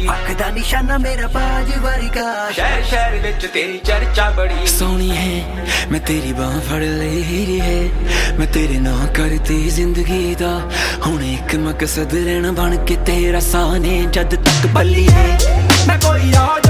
ਅੱਖ ਦਾ ਨਿਸ਼ਾਨਾ ਮੇਰਾ ਬਾਜ ਵਰਗਾ ਸ਼ਹਿਰ ਸ਼ਹਿਰ ਵਿੱਚ ਤੇਰੀ ਚਰਚਾ ਬੜੀ ਸੋਹਣੀ ਹੈ ਮੈਂ ਤੇਰੀ ਬਾਂਹ ਫੜ ਲਈ ਹੈ ਮੈਂ ਤੇਰੇ ਨਾਲ ਕਰਤੀ ਜ਼ਿੰਦਗੀ ਦਾ ਹੁਣ ਇੱਕ ਮਕਸਦ ਰਹਿਣਾ ਬਣ ਕੇ ਤੇਰਾ ਸਾਹ ਨੇ ਜਦ ਤੱਕ ਬੱਲੀ ਹੈ ਮੈਂ ਕੋਈ ਰਾਜ